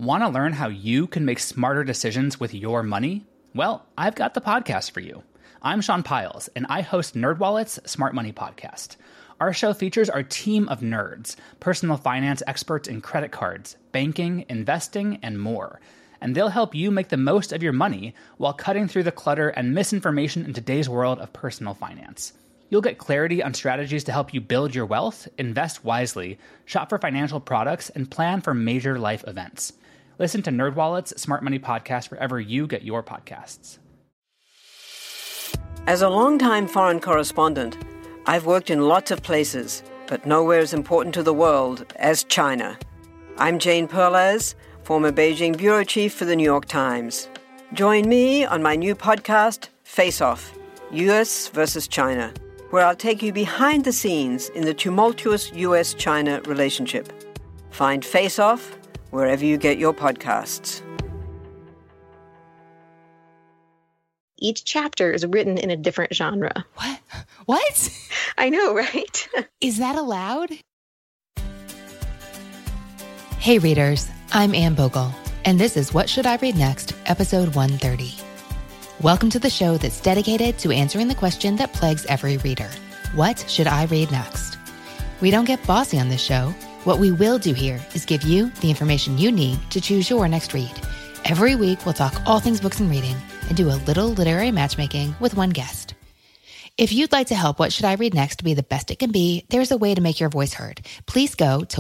Want to learn how you can make smarter decisions with your money? Well, I've got the podcast for you. I'm Sean Piles, and I host NerdWallet's Smart Money Podcast. Our show features our team of nerds, personal finance experts in credit cards, banking, investing, and more. And they'll help you make the most of your money while cutting through the clutter and misinformation in today's world of personal finance. You'll get clarity on strategies to help you build your wealth, invest wisely, shop for financial products, and plan for major life events. Listen to NerdWallet's Smart Money Podcast wherever you get your podcasts. As a longtime foreign correspondent, I've worked in lots of places, but nowhere as important to the world as China. I'm Jane Perlez, former Beijing bureau chief for the New York Times. Join me on my new podcast, Face Off, U.S. versus China, where I'll take you behind the scenes in the tumultuous U.S.-China relationship. Find Face Off wherever you get your podcasts. Each chapter is written in a different genre. What? I know, right? Is that allowed? Hey readers, I'm Anne Bogle, and this is What Should I Read Next, episode 130. Welcome to the show that's dedicated to answering the question that plagues every reader. What should I read next? We don't get bossy on this show. What we will do here is give you the information you need to choose your next read. Every week, we'll talk all things books and reading and do a little literary matchmaking with one guest. If you'd like to help What Should I Read Next be the best it can be, there's a way to make your voice heard. Please go to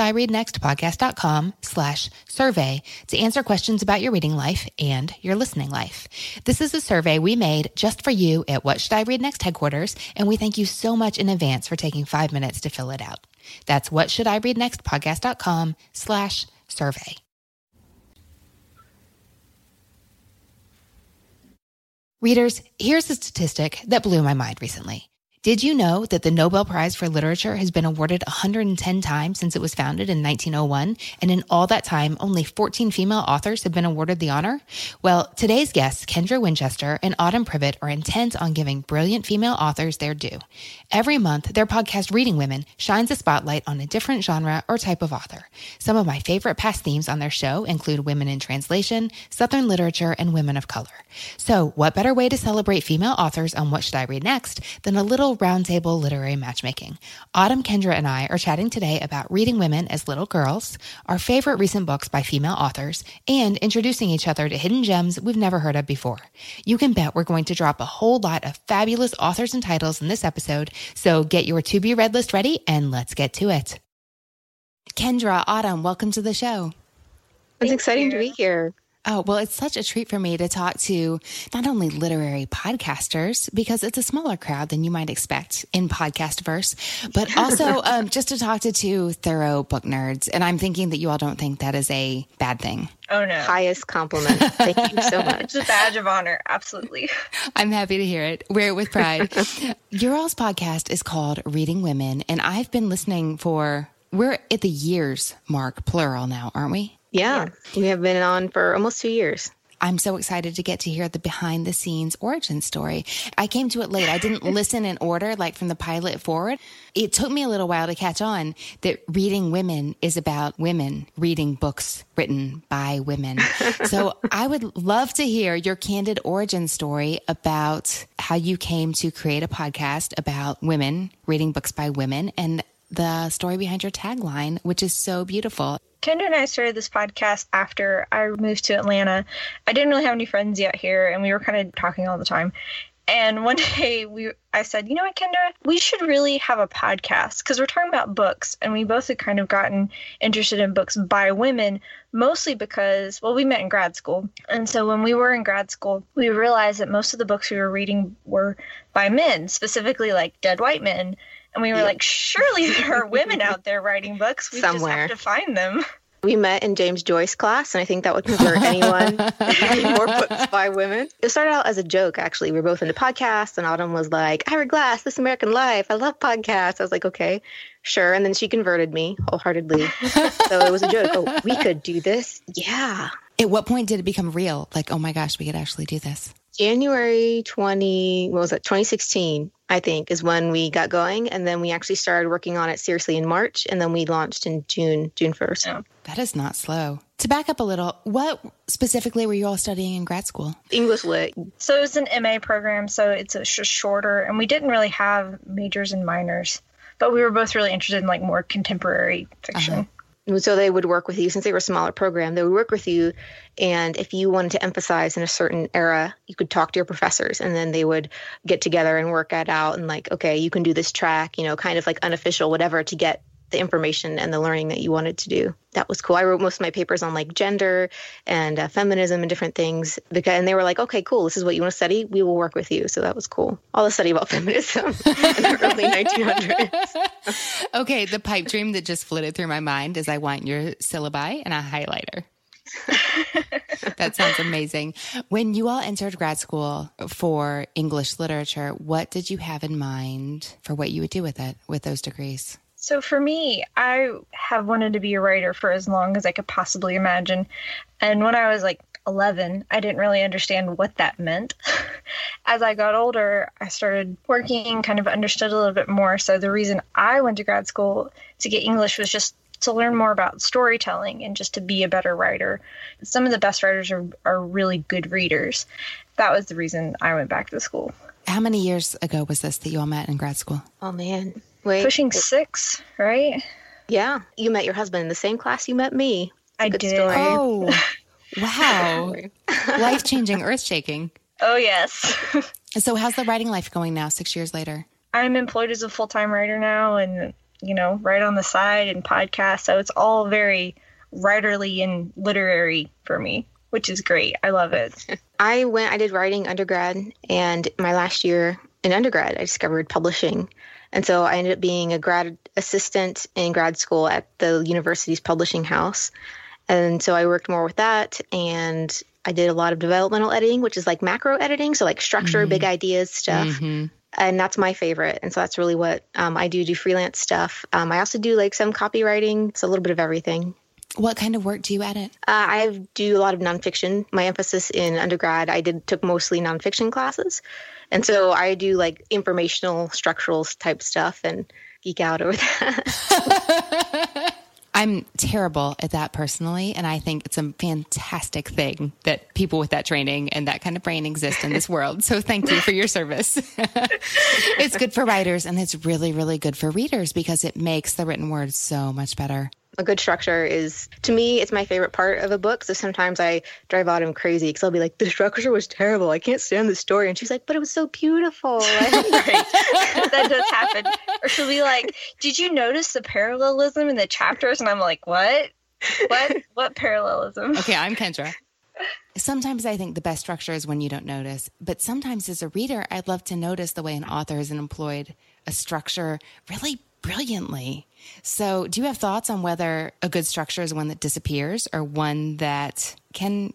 whatshouldIreadnextpodcast.com/survey to answer questions about your reading life and your listening life. This is a survey we made just for you at What Should I Read Next headquarters, and we thank you so much in advance for taking 5 minutes to fill it out. That's whatshouldIreadnextpodcast.com/survey. Readers, here's a statistic that blew my mind recently. Did you know that the Nobel Prize for Literature has been awarded 110 times since it was founded in 1901, and in all that time, only 14 female authors have been awarded the honor? Well, today's guests, Kendra Winchester and Autumn Privett, are intent on giving brilliant female authors their due. Every month, their podcast, Reading Women, shines a spotlight on a different genre or type of author. Some of my favorite past themes on their show include women in translation, Southern literature, and women of color. So, what better way to celebrate female authors on What Should I Read Next than a little roundtable literary matchmaking? Autumn, Kendra, and I are chatting today about reading women as little girls, our favorite recent books by female authors, and introducing each other to hidden gems we've never heard of before. You can bet we're going to drop a whole lot of fabulous authors and titles in this episode, so get your to-be-read list ready and let's get to it. Kendra, Autumn, welcome to the show. It's exciting to be here. Oh, well, it's such a treat for me to talk to not only literary podcasters, because it's a smaller crowd than you might expect in podcast-verse, but also just to talk to two thorough book nerds. And I'm thinking that you all don't think that is a bad thing. Oh, no. Highest compliment. Thank you so much. It's a badge of honor. Absolutely. I'm happy to hear it. Wear it with pride. Your all's podcast is called Reading Women, and I've been listening we're at the years mark, plural now, aren't we? Yeah, we have been on for almost 2 years. I'm so excited to get to hear the behind the scenes origin story. I came to it late. I didn't listen in order, like from the pilot forward. It took me a little while to catch on that Reading Women is about women reading books written by women. So I would love to hear your candid origin story about how you came to create a podcast about women reading books by women and the story behind your tagline, which is so beautiful. Kendra and I started this podcast after I moved to Atlanta. I didn't really have any friends yet here, and we were kind of talking all the time. And one day I said, you know what, Kendra, we should really have a podcast because we're talking about books. And we both had kind of gotten interested in books by women, mostly because, well, we met in grad school. And so when we were in grad school, we realized that most of the books we were reading were by men, specifically like dead white men. And we were like, surely there are women out there writing books. We just have to find them. We met in James Joyce class, and I think that would convert anyone reading more books by women. It started out as a joke, actually. We were both into podcasts, and Autumn was like, Ira Glass, This American Life. I love podcasts. I was like, okay, sure. And then she converted me wholeheartedly. So it was a joke. Oh, we could do this? Yeah. At what point did it become real? Like, oh my gosh, we could actually do this. January 2016, I think, is when we got going. And then we actually started working on it seriously in March. And then we launched in June 1st. Yeah. That is not slow. To back up a little, what specifically were you all studying in grad school? English lit. So it was an MA program, so it's shorter, and we didn't really have majors and minors, but we were both really interested in like more contemporary fiction. Uh-huh. So they would work with you, since they were a smaller program, they would work with you. And if you wanted to emphasize in a certain era, you could talk to your professors, and then they would get together and work it out. And like, okay, you can do this track, kind of like unofficial, whatever, to get the information and the learning that you wanted to do. That was cool. I wrote most of my papers on like gender and feminism and different things. And they were like, okay, cool. This is what you want to study. We will work with you. So that was cool. All the study about feminism in the early 1900s. Okay. The pipe dream that just flitted through my mind is I want your syllabi and a highlighter. That sounds amazing. When you all entered grad school for English literature, what did you have in mind for what you would do with it, with those degrees? So for me, I have wanted to be a writer for as long as I could possibly imagine. And when I was like 11, I didn't really understand what that meant. As I got older, I started working, kind of understood a little bit more. So the reason I went to grad school to get English was just to learn more about storytelling and just to be a better writer. Some of the best writers are really good readers. That was the reason I went back to school. How many years ago was this that you all met in grad school? Oh, man. Wait. Pushing 6, right? Yeah. You met your husband in the same class you met me. I did. Story. Oh, wow. Life-changing, earth-shaking. Oh, yes. So how's the writing life going now, 6 years later? I'm employed as a full-time writer now and, write on the side and podcast. So it's all very writerly and literary for me, which is great. I love it. I did writing undergrad, and my last year in undergrad, I discovered publishing. And so I ended up being a grad assistant in grad school at the university's publishing house. And so I worked more with that, and I did a lot of developmental editing, which is like macro editing. So like structure, big ideas stuff. Mm-hmm. And that's my favorite. And so that's really what I do freelance stuff. I also do like some copywriting. So a little bit of everything. What kind of work do you edit? I do a lot of nonfiction. My emphasis in undergrad, took mostly nonfiction classes. And so I do like informational, structural type stuff and geek out over that. I'm terrible at that personally, and I think it's a fantastic thing that people with that training and that kind of brain exist in this world. So thank you for your service. It's good for writers, and it's really, really good for readers because it makes the written word so much better. A good structure is, to me, it's my favorite part of a book. So sometimes I drive Autumn crazy because I'll be like, the structure was terrible. I can't stand the story. And she's like, but it was so beautiful. Right. That does happen. Or she'll be like, did you notice the parallelism in the chapters? And I'm like, what? What parallelism? Okay, I'm Kendra. Sometimes I think the best structure is when you don't notice. But sometimes as a reader, I'd love to notice the way an author has employed a structure really brilliantly. So do you have thoughts on whether a good structure is one that disappears or one that can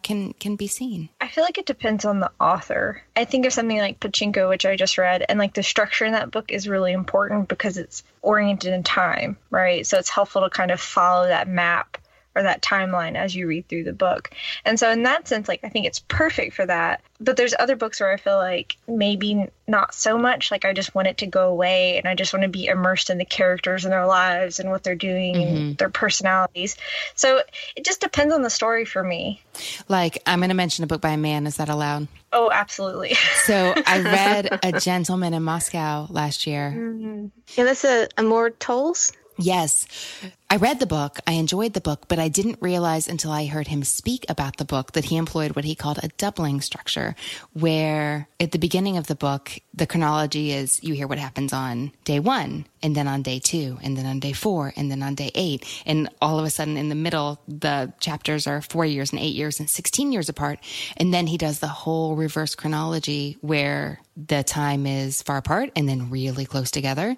be seen? I feel like it depends on the author. I think of something like Pachinko, which I just read, and like the structure in that book is really important because it's oriented in time, right? So it's helpful to kind of follow that map or that timeline as you read through the book. And so in that sense, like, I think it's perfect for that. But there's other books where I feel like maybe not so much. Like, I just want it to go away and I just want to be immersed in the characters and their lives and what they're doing and their personalities. So it just depends on the story for me. Like, I'm going to mention a book by a man. Is that allowed? Oh, absolutely. So I read A Gentleman in Moscow last year. Mm-hmm. Yeah, that's Amor Towles. Yes. I read the book. I enjoyed the book, but I didn't realize until I heard him speak about the book that he employed what he called a doubling structure, where at the beginning of the book, the chronology is you hear what happens on day 1, and then on day 2, and then on day 4, and then on day 8. And all of a sudden in the middle, the chapters are 4 years and 8 years and 16 years apart. And then he does the whole reverse chronology where the time is far apart and then really close together.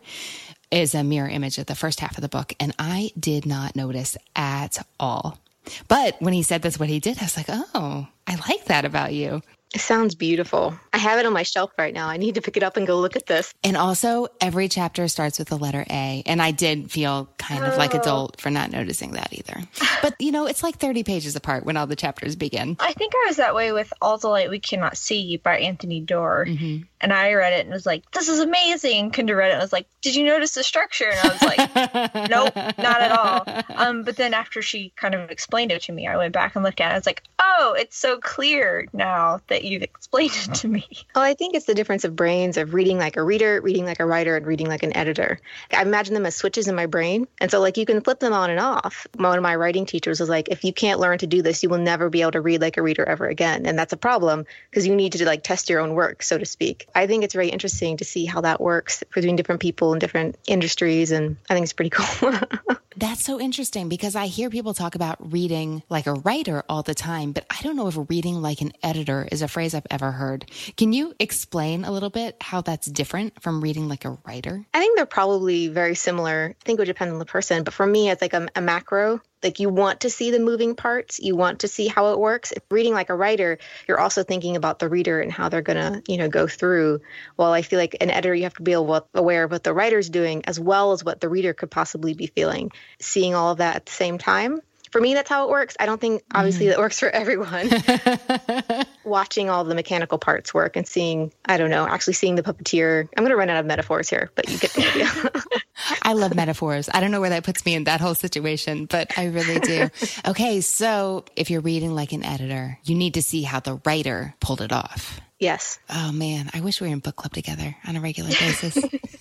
Is a mirror image of the first half of the book. And I did not notice at all. But when he said that's what he did, I was like, oh, I like that about you. It sounds beautiful. I have it on my shelf right now. I need to pick it up and go look at this. And also, every chapter starts with the letter A. And I did feel kind of like a dolt for not noticing that either. But, it's like 30 pages apart when all the chapters begin. I think I was that way with All the Light We Cannot See by Anthony Doerr. Mm-hmm. And I read it and was like, this is amazing. Kendra read it and was like, did you notice the structure? And I was like, nope, not at all. But then after she kind of explained it to me, I went back and looked at it. I was like, oh, it's so clear now that you've explained it to me. Well, I think it's the difference of brains of reading like a reader, reading like a writer, and reading like an editor. I imagine them as switches in my brain. And so like you can flip them on and off. One of my writing teachers was like, if you can't learn to do this, you will never be able to read like a reader ever again. And that's a problem because you need to like test your own work, so to speak. I think it's very interesting to see how that works between different people in different industries. And I think it's pretty cool. That's so interesting because I hear people talk about reading like a writer all the time, but I don't know if reading like an editor is a phrase I've ever heard. Can you explain a little bit how that's different from reading like a writer? I think they're probably very similar. I think it would depend on the person. But for me, it's like a macro. Like you want to see the moving parts. You want to see how it works. If reading like a writer, you're also thinking about the reader and how they're going to, go through. Well, I feel like an editor, you have to be aware of what the writer's doing as well as what the reader could possibly be feeling. Seeing all of that at the same time. For me, that's how it works. I don't think, obviously, that works for everyone. Watching all the mechanical parts work and seeing, actually seeing the puppeteer. I'm going to run out of metaphors here, but you get the idea. I love metaphors. I don't know where that puts me in that whole situation, but I really do. Okay, so if you're reading like an editor, you need to see how the writer pulled it off. Yes. Oh, man. I wish we were in book club together on a regular basis.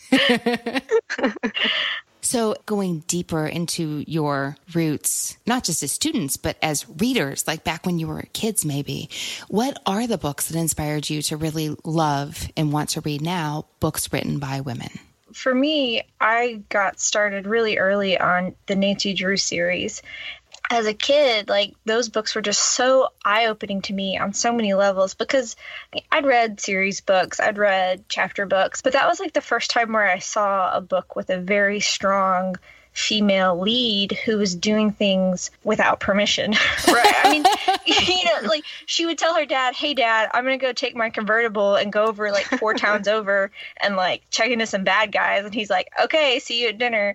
So going deeper into your roots, not just as students, but as readers, like back when you were kids, maybe, what are the books that inspired you to really love and want to read now books written by women? For me, I got started really early on the Nancy Drew series. As a kid, like those books were just so eye-opening to me on so many levels because I'd read series books, I'd read chapter books, but that was like the first time where I saw a book with a very strong female lead who was doing things without permission, right? I mean, like she would tell her dad, hey dad, I'm going to go take my convertible and go over like 4 towns over and like check into some bad guys. And he's like, okay, see you at dinner.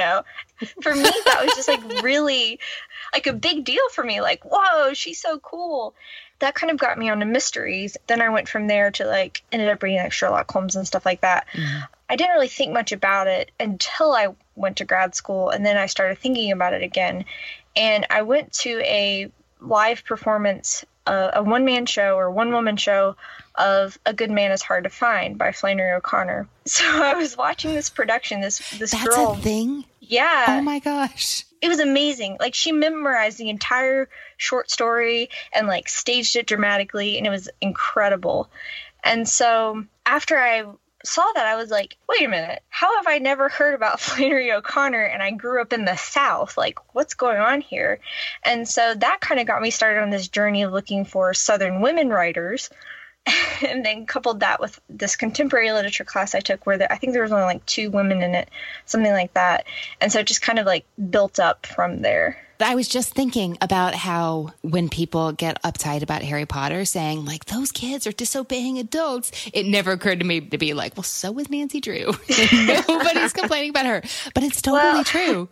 For me, that was just like really like a big deal for me. Like, whoa, she's so cool. That kind of got me onto mysteries. Then I went from there to like ended up reading like Sherlock Holmes and stuff like that. Mm-hmm. I didn't really think much about it until I went to grad school, and then I started thinking about it again. And I went to a live performance, a one-man show or one-woman show of A Good Man Is Hard to Find by Flannery O'Connor. So I was watching this production, this That's girl. That's a thing? Yeah. Oh my gosh. It was amazing. Like she memorized the entire short story and like staged it dramatically, and it was incredible. And so after I saw that, I was like, wait a minute, how have I never heard about Flannery O'Connor and I grew up in the South? Like, what's going on here? And so that kind of got me started on this journey of looking for Southern women writers. And then coupled that with this contemporary literature class I took where I think there was only like 2 women in it, something like that. And so it just kind of like built up from there. I was just thinking about how when people get uptight about Harry Potter saying like those kids are disobeying adults, it never occurred to me to be like, well, so was Nancy Drew. Nobody's complaining about her, but it's totally true.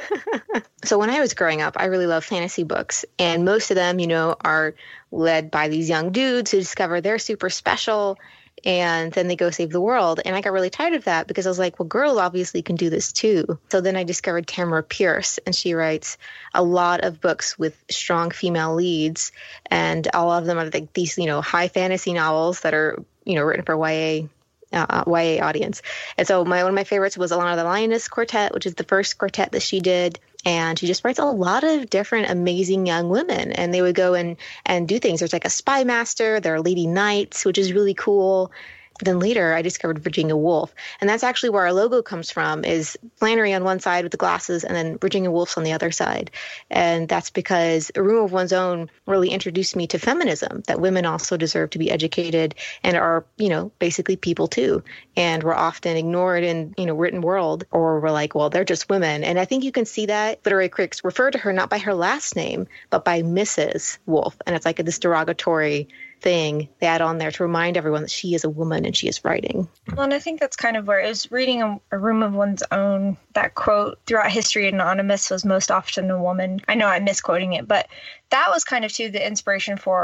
So when I was growing up, I really loved fantasy books, and most of them, are led by these young dudes who discover they're super special. And then they go save the world. And I got really tired of that because I was like, well, girls obviously can do this too. So then I discovered Tamara Pierce, and she writes a lot of books with strong female leads. And all of them are like these, high fantasy novels that are, written for YA audience. And so one of my favorites was Alana the Lioness Quartet, which is the first quartet that she did. And she just writes a lot of different amazing young women, and they would go and do things. There's like a spy master, there are lady knights, which is really cool. But then later I discovered Virginia Woolf, and that's actually where our logo comes from, is Flannery on one side with the glasses and then Virginia Woolf's on the other side. And that's because A Room of One's Own really introduced me to feminism, that women also deserve to be educated and are, basically people too. And we're often ignored in, written world, or we're like, well, they're just women. And I think you can see that literary critics refer to her not by her last name, but by Mrs. Woolf. And it's like this derogatory thing they add on there to remind everyone that she is a woman and she is writing. Well, and I think that's kind of where it was reading A Room of One's Own. That quote, throughout history, anonymous was most often a woman. I know I'm misquoting it, but that was kind of too the inspiration for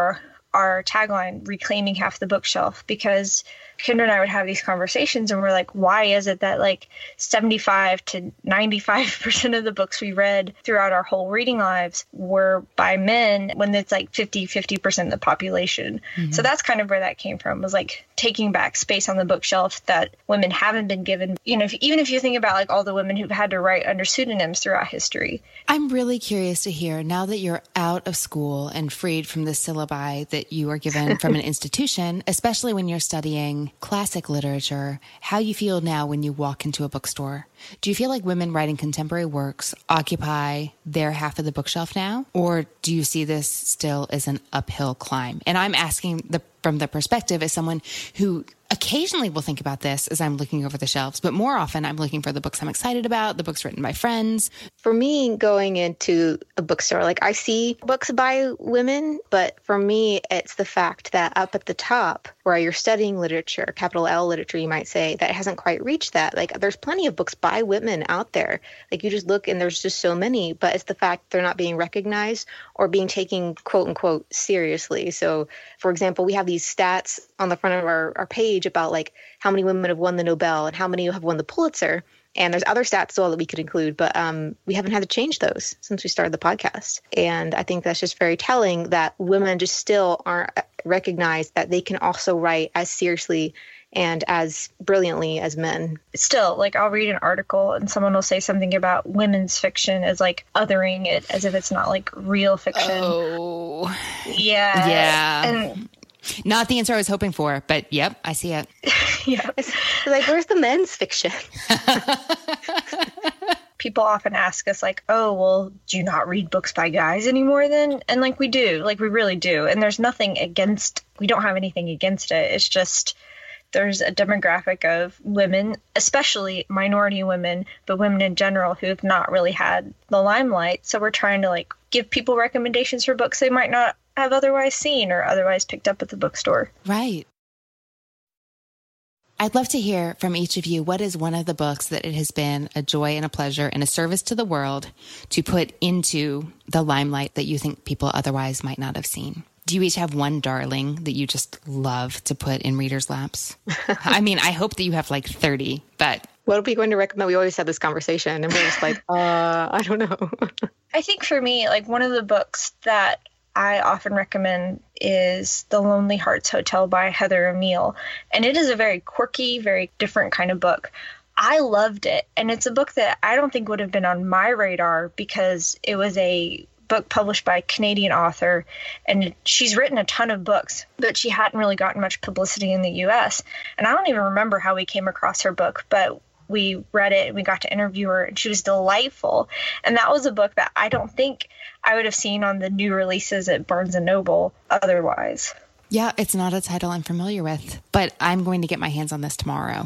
our tagline, reclaiming half the bookshelf, because Kendra and I would have these conversations and we're like, why is it that like 75 to 95% of the books we read throughout our whole reading lives were by men when it's like 50% of the population? Mm-hmm. So that's kind of where that came from, was like taking back space on the bookshelf that women haven't been given. You know, even if you think about like all the women who've had to write under pseudonyms throughout history. I'm really curious to hear, now that you're out of school and freed from the syllabi that you are given from an institution, especially when you're studying classic literature, how you feel now when you walk into a bookstore. Do you feel like women writing contemporary works occupy their half of the bookshelf now? Or do you see this still as an uphill climb? And I'm asking from the perspective as someone who occasionally will think about this as I'm looking over the shelves, but more often I'm looking for the books I'm excited about, the books written by friends. For me, going into a bookstore, like I see books by women, but for me, it's the fact that up at the top where you're studying literature, capital L literature, you might say, that hasn't quite reached that. Like there's plenty of books by women out there. Like you just look and there's just so many, but it's the fact they're not being recognized or being taken, quote unquote, seriously. So for example, we have these stats on the front of our page about like how many women have won the Nobel and how many have won the Pulitzer. And there's other stats as well that we could include, but we haven't had to change those since we started the podcast. And I think that's just very telling that women just still aren't recognized that they can also write as seriously and as brilliantly as men. Still, like I'll read an article and someone will say something about women's fiction as like othering it as if it's not like real fiction. Oh. Yeah. Yeah. And not the answer I was hoping for, but yep, I see it. Yeah. It's like, where's the men's fiction? People often ask us like, oh, well, do you not read books by guys anymore then? And like we do, like we really do. And there's nothing against, we don't have anything against it. It's just, there's a demographic of women, especially minority women, but women in general who have not really had the limelight. So we're trying to like give people recommendations for books they might not have otherwise seen or otherwise picked up at the bookstore. Right. I'd love to hear from each of you, what is one of the books that it has been a joy and a pleasure and a service to the world to put into the limelight that you think people otherwise might not have seen? Do you each have one darling that you just love to put in readers' laps? I mean, I hope that you have like 30, but... What are we going to recommend? We always have this conversation and we're just like, I don't know. I think for me, like one of the books that I often recommend is The Lonely Hearts Hotel by Heather Emile. And it is a very quirky, very different kind of book. I loved it. And it's a book that I don't think would have been on my radar because it was a book published by a Canadian author. And she's written a ton of books, but she hadn't really gotten much publicity in the US. And I don't even remember how we came across her book, but we read it and we got to interview her and she was delightful. And that was a book that I don't think I would have seen on the new releases at Barnes & Noble otherwise. Yeah, it's not a title I'm familiar with, but I'm going to get my hands on this tomorrow.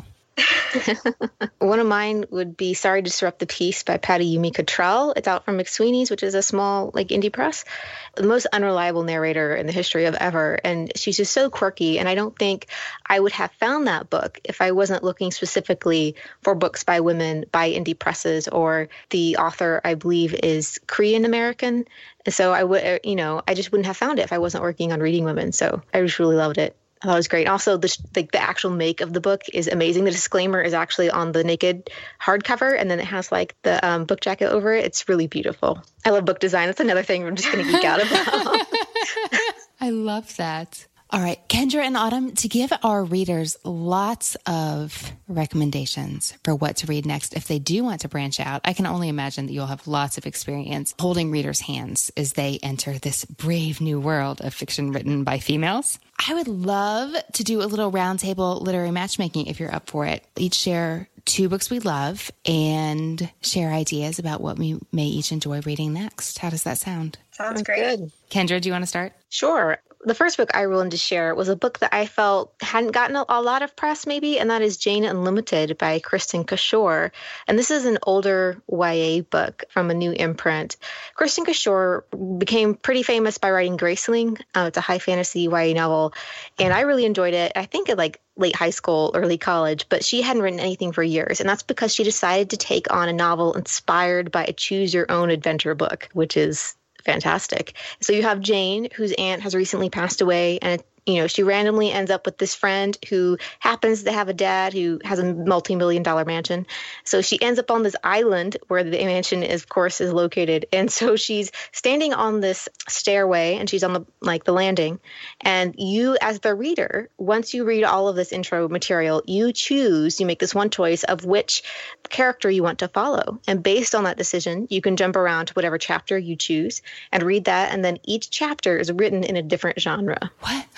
One of mine would be Sorry to Disrupt the Peace by Patty Yumi Cottrell. It's out from McSweeney's, which is a small like indie press. The most unreliable narrator in the history of ever. And she's just so quirky. And I don't think I would have found that book if I wasn't looking specifically for books by women by indie presses, or the author, I believe, is Korean American. And so I would, I just wouldn't have found it if I wasn't working on Reading Women. So I just really loved it. I thought it was great. Also, the actual make of the book is amazing. The disclaimer is actually on the naked hardcover, and then it has like the book jacket over it. It's really beautiful. I love book design. That's another thing I'm just going to geek out about. I love that. All right, Kendra and Autumn, to give our readers lots of recommendations for what to read next if they do want to branch out, I can only imagine that you'll have lots of experience holding readers' hands as they enter this brave new world of fiction written by females. I would love to do a little roundtable literary matchmaking if you're up for it. Each share 2 books we love and share ideas about what we may each enjoy reading next. How does that sound? Sounds great. Good. Kendra, do you want to start? Sure. The first book I willing to share was a book that I felt hadn't gotten a lot of press maybe, and that is Jane Unlimited by Kristen Cashore. And this is an older YA book from a new imprint. Kristen Cashore became pretty famous by writing Graceling. It's a high fantasy YA novel, and I really enjoyed it. I think at like late high school, early college, but she hadn't written anything for years. And that's because she decided to take on a novel inspired by a choose your own adventure book, which is fantastic. So you have Jane, whose aunt has recently passed away, and she randomly ends up with this friend who happens to have a dad who has a multi-million-dollar mansion. So she ends up on this island where the mansion is, of course, is located. And so she's standing on this stairway, and she's on the landing. And you, as the reader, once you read all of this intro material, you make this one choice of which character you want to follow. And based on that decision, you can jump around to whatever chapter you choose and read that. And then each chapter is written in a different genre.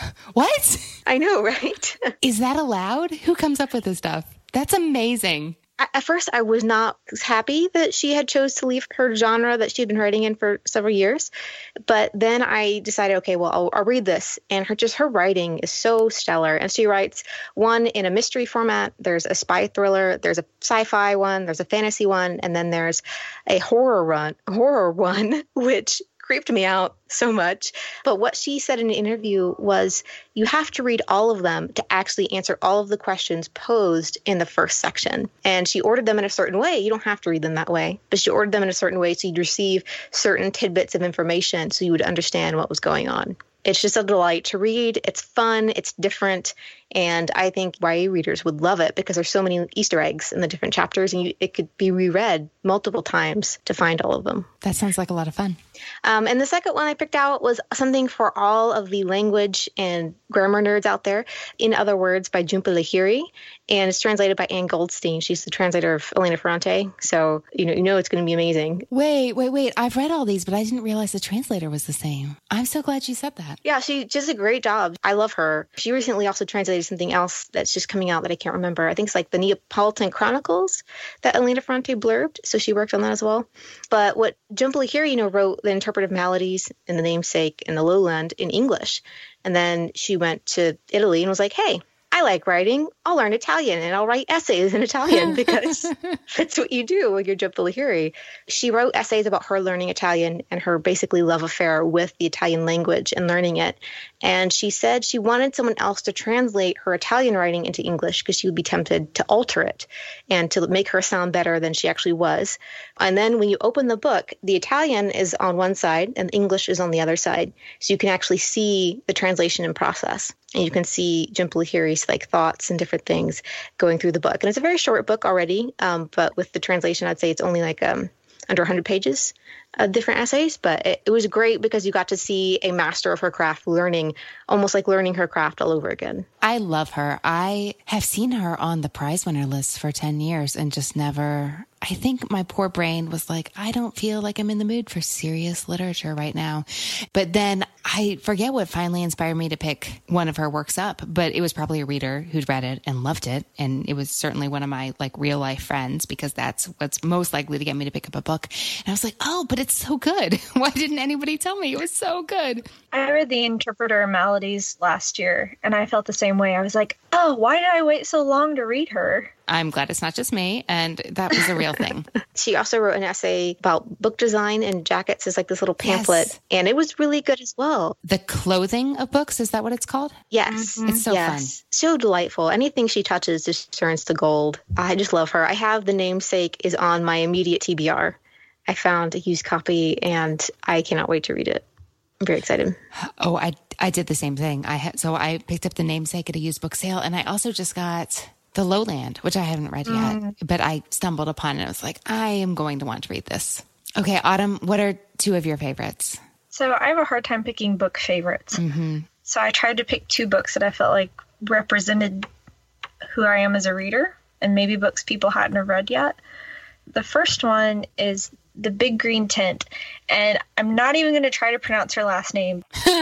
What? I know, right? Is that allowed? Who comes up with this stuff? That's amazing. At first, I was not happy that she had chose to leave her genre that she had been writing in for several years. But then I decided, okay, well, I'll read this. And her writing is so stellar. And she writes one in a mystery format. There's a spy thriller. There's a sci-fi one. There's a fantasy one. And then there's a horror one, which creeped me out so much. But what she said in an interview was you have to read all of them to actually answer all of the questions posed in the first section. And she ordered them in a certain way. You don't have to read them that way, but she ordered them in a certain way so you'd receive certain tidbits of information so you would understand what was going on. It's just a delight to read. It's fun. It's different. And I think YA readers would love it because there's so many Easter eggs in the different chapters, and it could be reread multiple times to find all of them. That sounds like a lot of fun. And the second one I picked out was something for all of the language and grammar nerds out there. In Other Words by Jhumpa Lahiri. And it's translated by Anne Goldstein. She's the translator of Elena Ferrante. So, you know it's going to be amazing. Wait. I've read all these, but I didn't realize the translator was the same. I'm so glad you said that. Yeah, she does a great job. I love her. She recently also translated something else that's just coming out that I can't remember. I think it's like the Neapolitan Chronicles that Elena Ferrante blurbed. So she worked on that as well. But what Jhumpa Lahiri, wrote The Interpretive Maladies and The Namesake and The Lowland in English. And then she went to Italy and was like, hey, I like writing. I'll learn Italian and I'll write essays in Italian because that's what you do when you're Jhumpa Lahiri. She wrote essays about her learning Italian and her basically love affair with the Italian language and learning it. And she said she wanted someone else to translate her Italian writing into English because she would be tempted to alter it and to make her sound better than she actually was. And then when you open the book, the Italian is on one side and English is on the other side. So you can actually see the translation in process. And you can see Jhumpa Lahiri's thoughts and different things going through the book. And it's a very short book already, but with the translation, I'd say it's only under 100 pages of different essays. But it was great because you got to see a master of her craft almost like learning her craft all over again. I love her. I have seen her on the prize winner list for 10 years and just never... I think my poor brain was like, I don't feel like I'm in the mood for serious literature right now. But then I forget what finally inspired me to pick one of her works up, but it was probably a reader who'd read it and loved it. And it was certainly one of my real life friends because that's what's most likely to get me to pick up a book. And I was like, oh, but it's so good. Why didn't anybody tell me? It was so good. I read The Interpreter Maladies last year and I felt the same way. I was like, oh, why did I wait so long to read her? I'm glad it's not just me. And that was a real thing. She also wrote an essay about book design and jackets as this little pamphlet. Yes. And it was really good as well. The clothing of books, is that what it's called? Yes. Mm-hmm. It's so fun. So delightful. Anything she touches just turns to gold. I just love her. I have The Namesake is on my immediate TBR. I found a used copy and I cannot wait to read it. I'm very excited. Oh, I did the same thing. So I picked up The Namesake at a used book sale and I also just got The Lowland, which I haven't read yet, but I stumbled upon it. I was like, I am going to want to read this. Okay, Autumn, what are two of your favorites? So I have a hard time picking book favorites. Mm-hmm. So I tried to pick two books that I felt like represented who I am as a reader and maybe books people hadn't read yet. The first one is The Big Green Tent, and I'm not even going to try to pronounce her last name.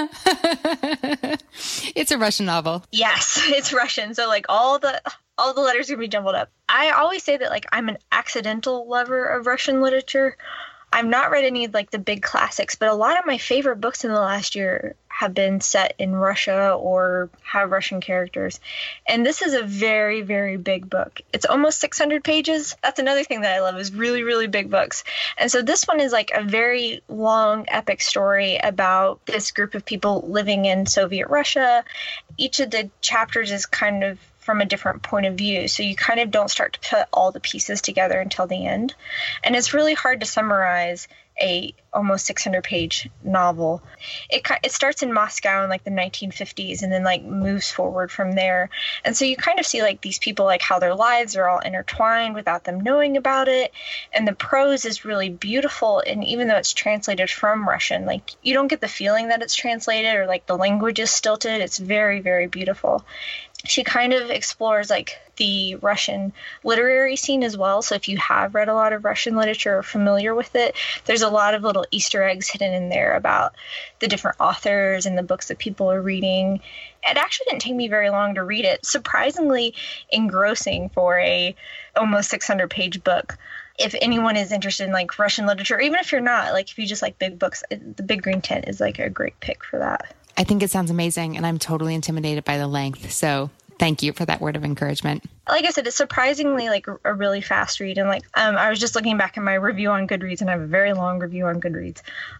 It's a Russian novel. Yes, it's Russian. So all the letters are going to be jumbled up. I always say that I'm an accidental lover of Russian literature. I've not read any of the big classics, but a lot of my favorite books in the last year have been set in Russia or have Russian characters. And this is a very, very big book. It's almost 600 pages. That's another thing that I love is really, really big books. And so this one is a very long, epic story about this group of people living in Soviet Russia. Each of the chapters is kind of from a different point of view. So you kind of don't start to put all the pieces together until the end. And it's really hard to summarize a almost 600-page novel. It starts in Moscow in like the 1950s and then like moves forward from there. And so you kind of see like these people, like how their lives are all intertwined without them knowing about it. And the prose is really beautiful. And even though it's translated from Russian, like you don't get the feeling that it's translated or like the language is stilted. It's very, very beautiful. She kind of explores like the Russian literary scene as well. So if you have read a lot of Russian literature or familiar with it, there's a lot of little Easter eggs hidden in there about the different authors and the books that people are reading. It actually didn't take me very long to read it. Surprisingly engrossing for a almost 600-page book. If anyone is interested in like Russian literature, even if you're not, like if you just like big books, The Big Green Tent is like a great pick for that. I think it sounds amazing, and I'm totally intimidated by the length. So thank you for that word of encouragement. Like I said, it's surprisingly like a really fast read. And like I was just looking back at my review on Goodreads, and I have a very long review on Goodreads.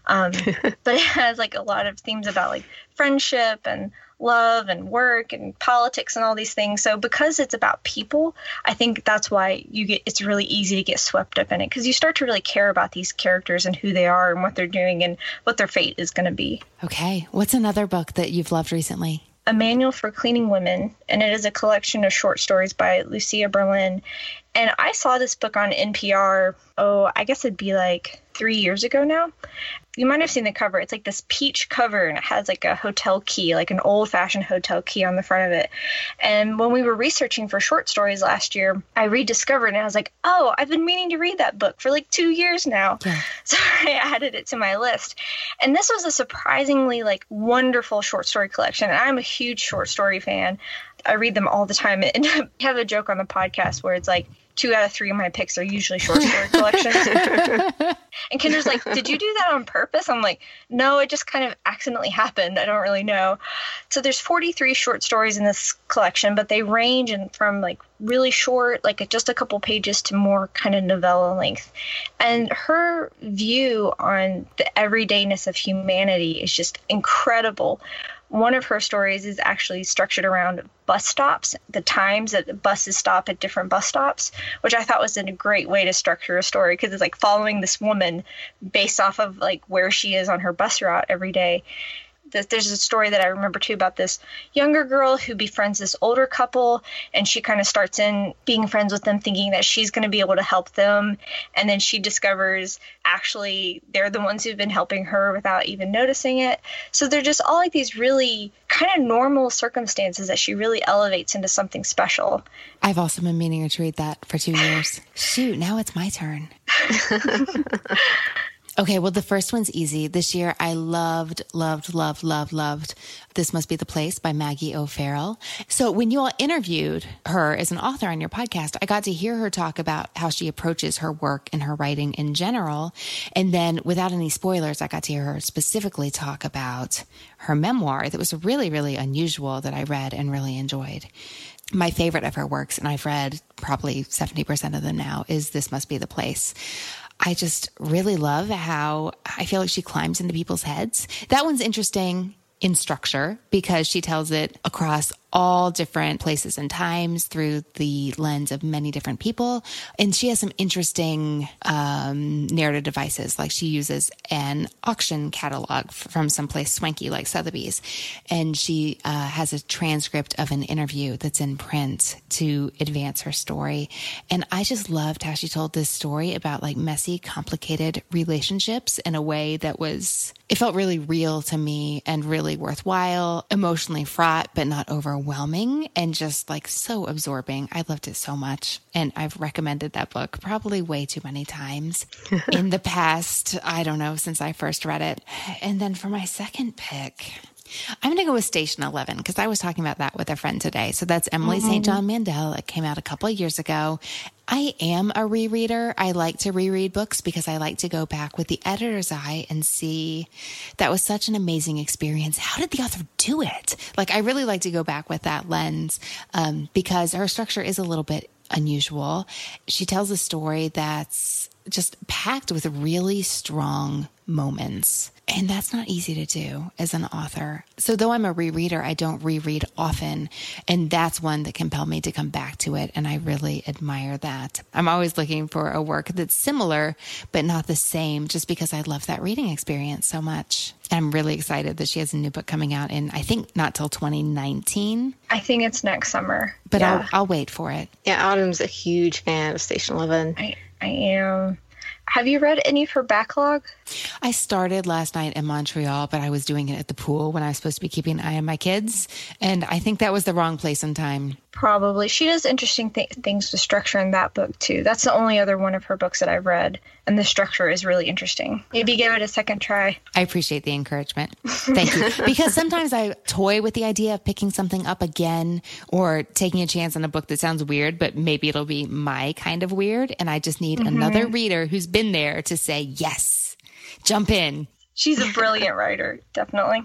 But it has like a lot of themes about like friendship and love and work and politics and all these things. So because it's about people, I think that's why it's really easy to get swept up in it, because you start to really care about these characters and who they are and what they're doing and what their fate is going to be. Okay. What's another book that you've loved recently? A Manual for Cleaning Women, and it is a collection of short stories by Lucia Berlin. And I saw this book on NPR, I guess it'd be like 3 years ago now. You might have seen the cover. It's like this peach cover, and it has like a hotel key, like an old-fashioned hotel key on the front of it. And when we were researching for short stories last year, I rediscovered it, and I was like, oh, I've been meaning to read that book for like 2 years now. Yeah. So I added it to my list. And this was a surprisingly like wonderful short story collection. And I'm a huge short story fan. I read them all the time. And I have a joke on the podcast where it's like 2 out of 3 of my picks are usually short story collections. And Kendra's like, did you do that on purpose? I'm like, no, it just kind of accidentally happened. I don't really know. So there's 43 short stories in this collection, but they range from like really short, like just a couple pages, to more kind of novella length. And her view on the everydayness of humanity is just incredible. One of her stories is actually structured around bus stops, the times that buses stop at different bus stops, which I thought was a great way to structure a story, because it's like following this woman based off of like where she is on her bus route every day. There's a story that I remember too about this younger girl who befriends this older couple, and she kind of starts in being friends with them thinking that she's going to be able to help them. And then she discovers actually they're the ones who've been helping her without even noticing it. So they're just all like these really kind of normal circumstances that she really elevates into something special. I've also been meaning to read that for 2 years. Shoot, now it's my turn. Okay, well, the first one's easy. This year, I loved This Must Be the Place by Maggie O'Farrell. So when you all interviewed her as an author on your podcast, I got to hear her talk about how she approaches her work and her writing in general. And then without any spoilers, I got to hear her specifically talk about her memoir that was really, really unusual that I read and really enjoyed. My favorite of her works, and I've read probably 70% of them now, is This Must Be the Place. I just really love how I feel like she climbs into people's heads. That one's interesting in structure because she tells it across all different places and times through the lens of many different people. And she has some interesting narrative devices. Like she uses an auction catalog from someplace swanky like Sotheby's. And she has a transcript of an interview that's in print to advance her story. And I just loved how she told this story about like messy, complicated relationships in a way that it felt really real to me and really worthwhile, emotionally fraught, but not overwhelming, and just like so absorbing. I loved it so much. And I've recommended that book probably way too many times in the past, I don't know, since I first read it. And then for my second pick, I'm going to go with Station 11 because I was talking about that with a friend today. So that's Emily St. John Mandel. It came out a couple of years ago. I am a rereader. I like to reread books because I like to go back with the editor's eye and see that was such an amazing experience. How did the author do it? Like, I really like to go back with that lens because her structure is a little bit unusual. She tells a story that's just packed with really strong moments. And that's not easy to do as an author. So though I'm a rereader, I don't reread often. And that's one that compelled me to come back to it. And I really admire that. I'm always looking for a work that's similar, but not the same, just because I love that reading experience so much. And I'm really excited that she has a new book coming out in, I think, not till 2019. I think it's next summer. But yeah. I'll wait for it. Yeah, Autumn's a huge fan of Station 11. I am. Have you read any of her backlog? I started last night in Montreal, but I was doing it at the pool when I was supposed to be keeping an eye on my kids. And I think that was the wrong place and time. Probably. She does interesting things with structure in that book, too. That's the only other one of her books that I've read. And the structure is really interesting. Maybe give it a second try. I appreciate the encouragement. Thank you. Because sometimes I toy with the idea of picking something up again or taking a chance on a book that sounds weird, but maybe it'll be my kind of weird. And I just need another reader who's been there to say, yes, jump in. She's a brilliant writer, definitely.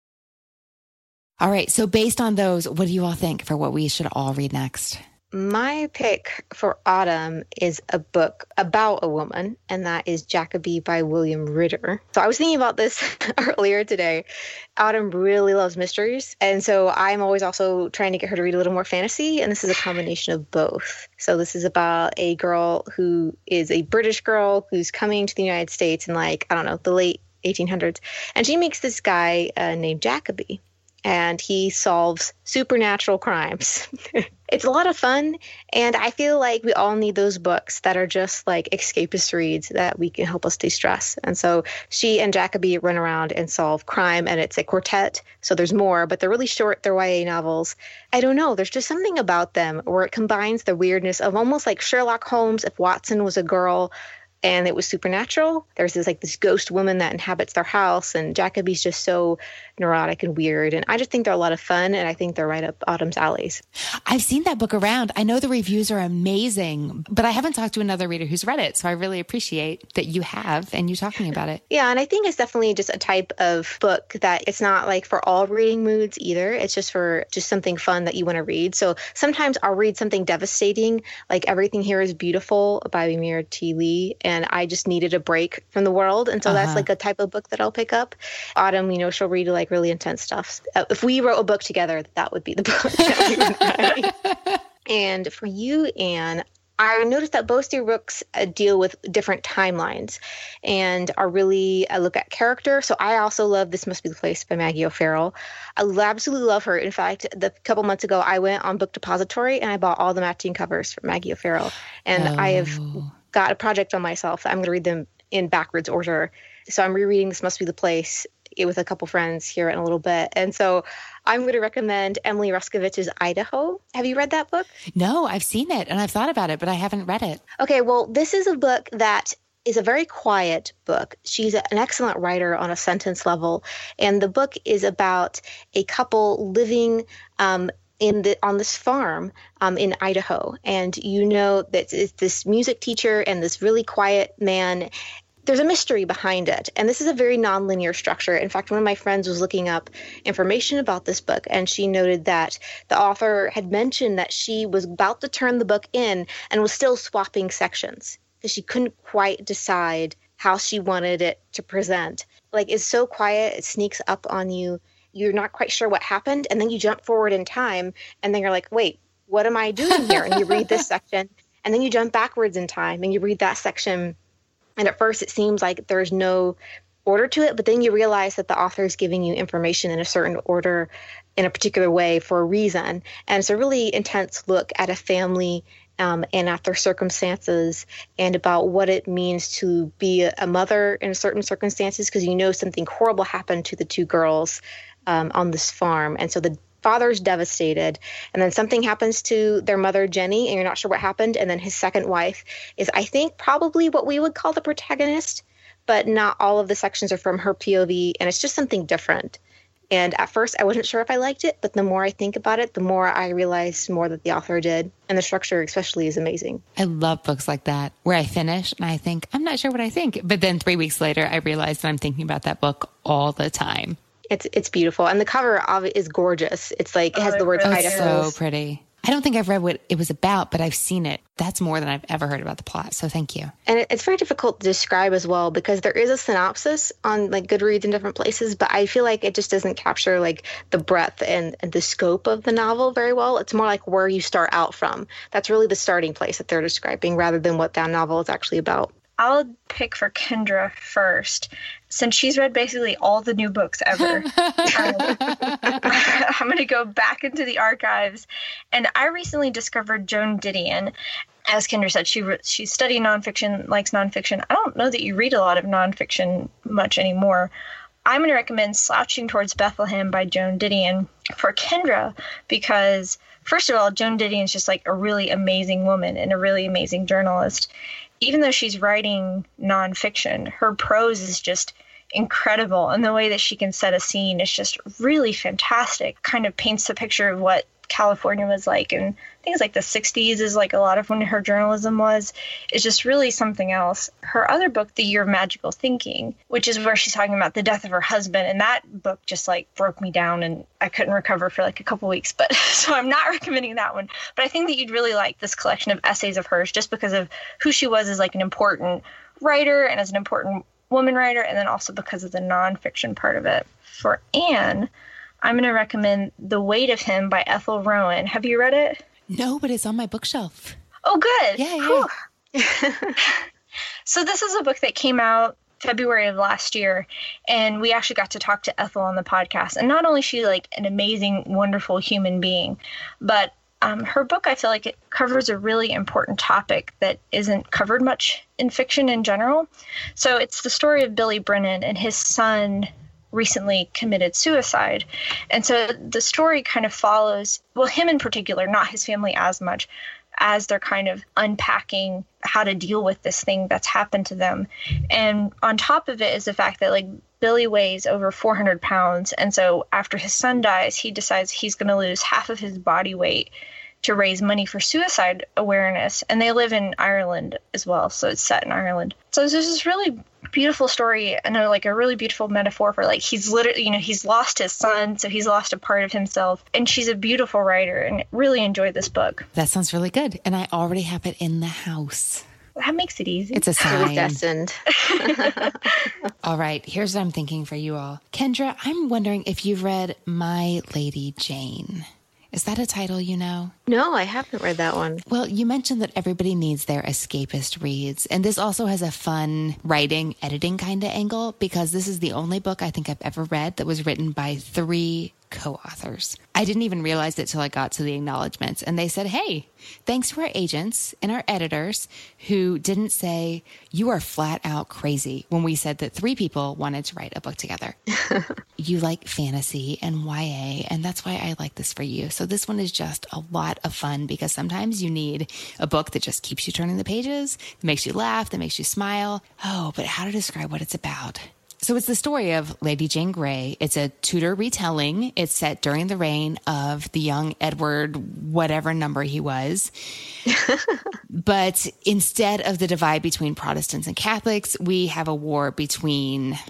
All right. So based on those, what do you all think for what we should all read next? My pick for autumn is a book about a woman, and that is Jacoby by William Ritter. So I was thinking about this earlier today. Autumn really loves mysteries, and so I'm always also trying to get her to read a little more fantasy, and this is a combination of both. So this is about a girl who is a British girl who's coming to the United States in, like, I don't know, the late 1800s, and she meets this guy named Jacoby. And he solves supernatural crimes. It's a lot of fun, and I feel like we all need those books that are just like escapist reads that we can help us de-stress. And so she and Jacoby run around and solve crime, and it's a quartet, so there's more, but they're really short. They're YA novels. I don't know. There's just something about them where it combines the weirdness of almost like Sherlock Holmes if Watson was a girl, and it was supernatural. There's this ghost woman that inhabits their house, and Jacoby's just so neurotic and weird. And I just think they're a lot of fun, and I think they're right up Autumn's alleys. I've seen that book around. I know the reviews are amazing, but I haven't talked to another reader who's read it. So I really appreciate that you have and you talking about it. Yeah, and I think it's definitely just a type of book that it's not like for all reading moods either. It's just for just something fun that you want to read. So sometimes I'll read something devastating, like Everything Here is Beautiful by Amir T. Lee, and I just needed a break from the world. And so that's like a type of book that I'll pick up. Autumn, she'll read like really intense stuff. If we wrote a book together, that would be the book that we would write. And for you, Anne, I noticed that both your books deal with different timelines and are really a look at character. So I also love This Must Be the Place by Maggie O'Farrell. I absolutely love her. In fact, a couple months ago, I went on Book Depository and I bought all the matching covers from Maggie O'Farrell. And I have got a project on myself. I'm going to read them in backwards order. So I'm rereading This Must Be the Place with a couple friends here in a little bit. And so I'm going to recommend Emily Ruskovich's Idaho. Have you read that book? No, I've seen it and I've thought about it, but I haven't read it. Okay, well, this is a book that is a very quiet book. She's an excellent writer on a sentence level. And the book is about a couple living on this farm in Idaho. And that it's this music teacher and this really quiet man. There's a mystery behind it. And this is a very nonlinear structure. In fact, one of my friends was looking up information about this book, and she noted that the author had mentioned that she was about to turn the book in and was still swapping sections because she couldn't quite decide how she wanted it to present. Like, it's so quiet, it sneaks up on you. You're not quite sure what happened, and then you jump forward in time, and then you're like, wait, what am I doing here? And you read this section, and then you jump backwards in time, and you read that section. And at first, it seems like there's no order to it, but then you realize that the author is giving you information in a certain order in a particular way for a reason. And it's a really intense look at a family and at their circumstances and about what it means to be a mother in certain circumstances, because something horrible happened to the two girls on this farm. And so the father's devastated, and then something happens to their mother, Jenny, and you're not sure what happened. And then his second wife is, I think, probably what we would call the protagonist, but not all of the sections are from her POV, and it's just something different. And at first, I wasn't sure if I liked it, but the more I think about it, the more I realize more that the author did. And the structure especially is amazing. I love books like that, where I finish and I think, I'm not sure what I think. But then 3 weeks later, I realize that I'm thinking about that book all the time. It's beautiful. And the cover of it is gorgeous. It's like, it has the words Idaho. So pretty. I don't think I've read what it was about, but I've seen it. That's more than I've ever heard about the plot. So thank you. And it's very difficult to describe as well because there is a synopsis on like Goodreads in different places, but I feel like it just doesn't capture like the breadth and the scope of the novel very well. It's more like where you start out from. That's really the starting place that they're describing rather than what that novel is actually about. I'll pick for Kendra first, since she's read basically all the new books ever. I'm going to go back into the archives, and I recently discovered Joan Didion. As Kendra said, she studied nonfiction, likes nonfiction. I don't know that you read a lot of nonfiction much anymore. I'm going to recommend Slouching Towards Bethlehem by Joan Didion for Kendra because, first of all, Joan Didion is just like a really amazing woman and a really amazing journalist. Even though she's writing nonfiction, her prose is just incredible. And the way that she can set a scene is just really fantastic. Kind of paints a picture of what California was like. And things like the 60s is like a lot of when her journalism was. It's just really something else. Her other book, The Year of Magical Thinking, which is where she's talking about the death of her husband. And that book just like broke me down and I couldn't recover for like a couple weeks. But so I'm not recommending that one. But I think that you'd really like this collection of essays of hers just because of who she was as like an important writer and as an important woman writer. And then also because of the nonfiction part of it. For Anne, I'm going to recommend The Weight of Him by Ethel Rowan. Have you read it? No, but it's on my bookshelf. Oh, good. Yeah. So this is a book that came out February of last year, and we actually got to talk to Ethel on the podcast. And not only is she like an amazing, wonderful human being, but her book, I feel like it covers a really important topic that isn't covered much in fiction in general. So it's the story of Billy Brennan and his son recently committed suicide. And so the story kind of follows, well, him in particular, not his family as much, as they're kind of unpacking how to deal with this thing that's happened to them. And on top of it is the fact that like Billy weighs over 400 pounds. And so after his son dies, he decides he's going to lose half of his body weight to raise money for suicide awareness. And they live in Ireland as well. So it's set in Ireland. So there's this really beautiful story and like a really beautiful metaphor for like he's literally, you know, he's lost his son, so he's lost a part of himself. And she's a beautiful writer and really enjoyed this book. That sounds really good. And I already have it in the house. That makes it easy. It's a sign. It was destined. All right, here's what I'm thinking for you all. Kendra, I'm wondering if you've read My Lady Jane. Is that a title you know? No, I haven't read that one. Well, you mentioned that everybody needs their escapist reads. And this also has a fun writing, editing kind of angle because this is the only book I think I've ever read that was written by 3 co-authors. I didn't even realize it till I got to the acknowledgments. And they said, hey, thanks to our agents and our editors who didn't say, you are flat out crazy when we said that 3 people wanted to write a book together. You like fantasy and YA, and that's why I like this for you. So this one is just a lot of fun because sometimes you need a book that just keeps you turning the pages, that makes you laugh, that makes you smile. Oh, but how to describe what it's about? So it's the story of Lady Jane Grey. It's a Tudor retelling. It's set during the reign of the young Edward, whatever number he was. But instead of the divide between Protestants and Catholics, we have a war between,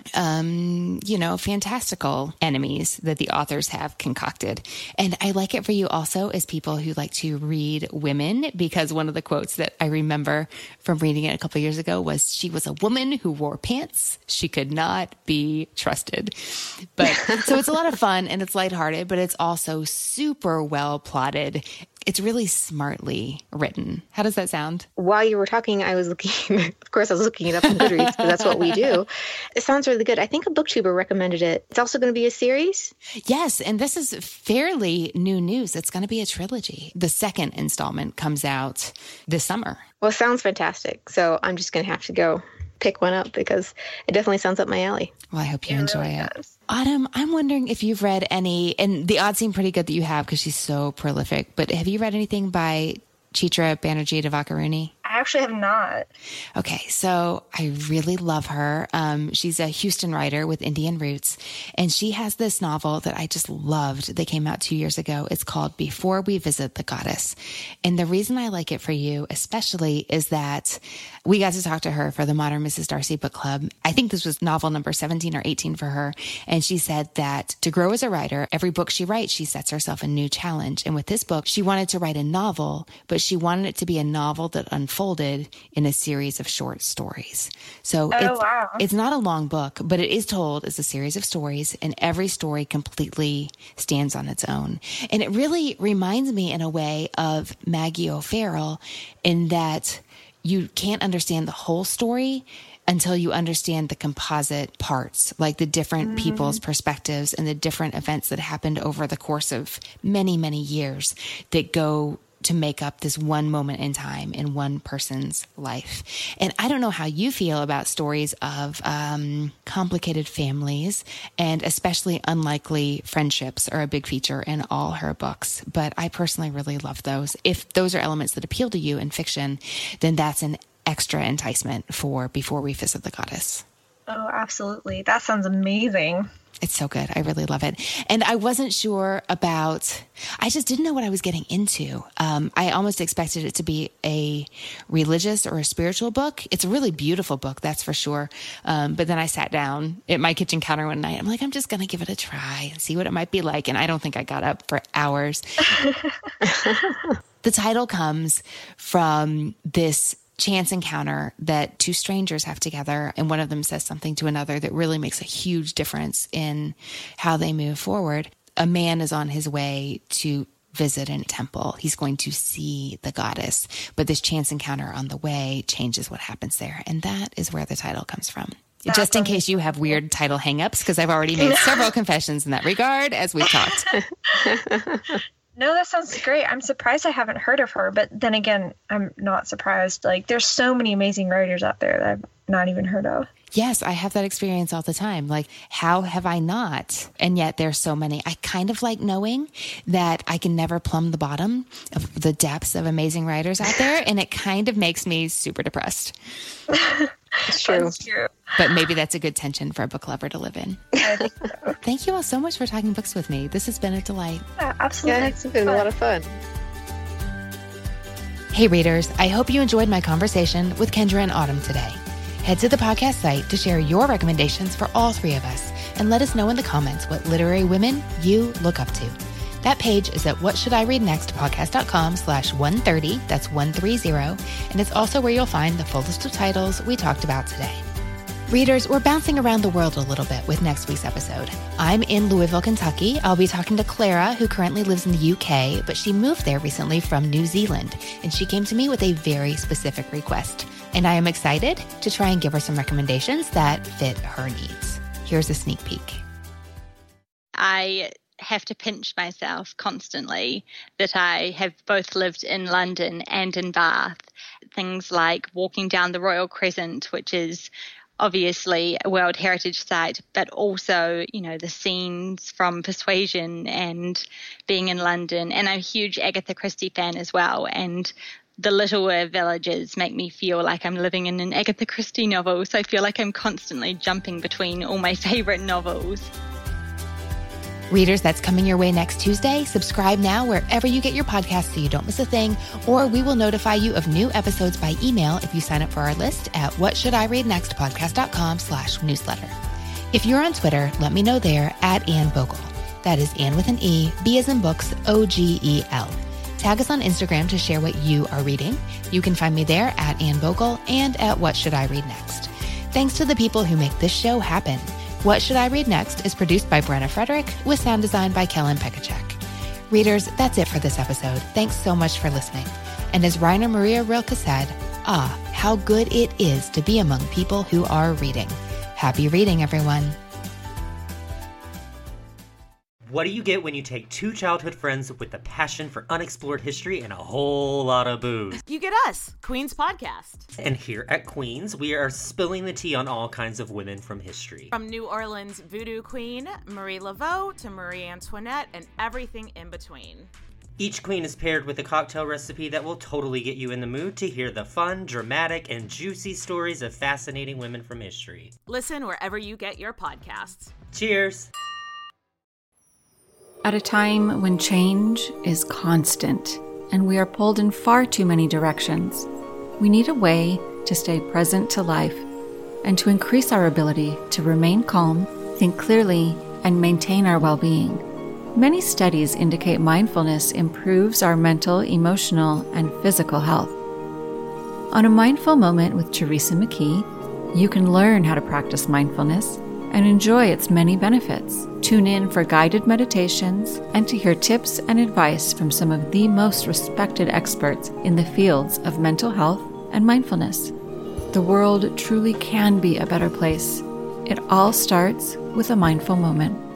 fantastical enemies that the authors have concocted. And I like it for you also as people who like to read women, because one of the quotes that I remember from reading it a couple of years ago was, she was a woman who wore pants. She could not be trusted. But so it's a lot of fun and it's lighthearted, but it's also super well plotted. It's really smartly written. How does that sound? While you were talking, I was looking, of course, I was looking it up on Goodreads because that's what we do. It sounds really good. I think a booktuber recommended it. It's also going to be a series? Yes, and this is fairly new news. It's going to be a trilogy. The second installment comes out this summer. Well, it sounds fantastic. So I'm just going to have to go pick one up because it definitely sounds up my alley. Well, I hope you enjoy it. Autumn, I'm wondering if you've read any, and the odds seem pretty good that you have because she's so prolific, but have you read anything by Chitra Banerjee Divakaruni? I actually have not. Okay, so I really love her. She's a Houston writer with Indian roots, and she has this novel that I just loved that came out 2 years ago. It's called Before We Visit the Goddess. And the reason I like it for you especially is that we got to talk to her for the Modern Mrs. Darcy book club. I think this was novel number 17 or 18 for her. And she said that to grow as a writer, every book she writes, she sets herself a new challenge. And with this book, she wanted to write a novel, but she wanted it to be a novel that unfolded in a series of short stories. So it's not a long book, but it is told as a series of stories, and every story completely stands on its own. And it really reminds me in a way of Maggie O'Farrell in that you can't understand the whole story until you understand the composite parts, like the different people's perspectives and the different events that happened over the course of many, many years that go to make up this one moment in time in one person's life. And I don't know how you feel about stories of complicated families and especially unlikely friendships are a big feature in all her books. But I personally really love those. If those are elements that appeal to you in fiction, then that's an extra enticement for Before We Visit the Goddess. Oh, absolutely. That sounds amazing. It's so good. I really love it. And I wasn't sure about, I just didn't know what I was getting into. I almost expected it to be a religious or a spiritual book. It's a really beautiful book, that's for sure. But then I sat down at my kitchen counter one night. I'm like, I'm just going to give it a try and see what it might be like. And I don't think I got up for hours. The title comes from this chance encounter that two strangers have together, and one of them says something to another that really makes a huge difference in how they move forward. A man is on his way to visit a temple. He's going to see the goddess, but this chance encounter on the way changes what happens there. And that is where the title comes from. Just in case you have weird title hangups, because I've already made several confessions in that regard as we've talked. No, that sounds great. I'm surprised I haven't heard of her, but then again, I'm not surprised. Like, there's so many amazing writers out there that I've not even heard of. Yes, I have that experience all the time. Like, how have I not? And yet there's so many. I kind of like knowing that I can never plumb the bottom of the depths of amazing writers out there, and it kind of makes me super depressed. It's true. That's true. But maybe that's a good tension for a book lover to live in. I think so. Thank you all so much for talking books with me. This has been a delight. Yeah, absolutely. Yeah, it's been a lot of fun. Hey readers, I hope you enjoyed my conversation with Kendra and Autumn today. Head to the podcast site to share your recommendations for all three of us and let us know in the comments what literary women you look up to. That page is at whatshouldireadnextpodcast.com/130. That's 130. And it's also where you'll find the full list of titles we talked about today. Readers, we're bouncing around the world a little bit with next week's episode. I'm in Louisville, Kentucky. I'll be talking to Clara, who currently lives in the UK, but she moved there recently from New Zealand, and she came to me with a very specific request. And I am excited to try and give her some recommendations that fit her needs. Here's a sneak peek. I have to pinch myself constantly that I have both lived in London and in Bath. Things like walking down the Royal Crescent, which is obviously a World Heritage Site, but also, you know, the scenes from Persuasion and being in London. And I'm a huge Agatha Christie fan as well. And the littler villages make me feel like I'm living in an Agatha Christie novel. So I feel like I'm constantly jumping between all my favorite novels. Readers, that's coming your way next Tuesday. Subscribe now wherever you get your podcasts so you don't miss a thing, or we will notify you of new episodes by email if you sign up for our list at whatshouldireadnextpodcast.com/newsletter. If you're on Twitter, let me know there at Anne Bogle. That is Anne with an E, B as in books, OGEL. Tag us on Instagram to share what you are reading. You can find me there at Anne Bogle and at What Should I Read Next. Thanks to the people who make this show happen. What Should I Read Next is produced by Brenna Frederick with sound design by Kellen Pekacek. Readers, that's it for this episode. Thanks so much for listening. And as Rainer Maria Rilke said, how good it is to be among people who are reading. Happy reading, everyone. What do you get when you take two childhood friends with a passion for unexplored history and a whole lot of booze? You get us, Queen's Podcast. And here at Queen's, we are spilling the tea on all kinds of women from history. From New Orleans voodoo queen Marie Laveau to Marie Antoinette and everything in between. Each queen is paired with a cocktail recipe that will totally get you in the mood to hear the fun, dramatic, and juicy stories of fascinating women from history. Listen wherever you get your podcasts. Cheers! At a time when change is constant and we are pulled in far too many directions, we need a way to stay present to life and to increase our ability to remain calm, think clearly, and maintain our well-being. Many studies indicate mindfulness improves our mental, emotional, and physical health. On A Mindful Moment with Teresa McKee, you can learn how to practice mindfulness and enjoy its many benefits. Tune in for guided meditations and to hear tips and advice from some of the most respected experts in the fields of mental health and mindfulness. The world truly can be a better place. It all starts with a mindful moment.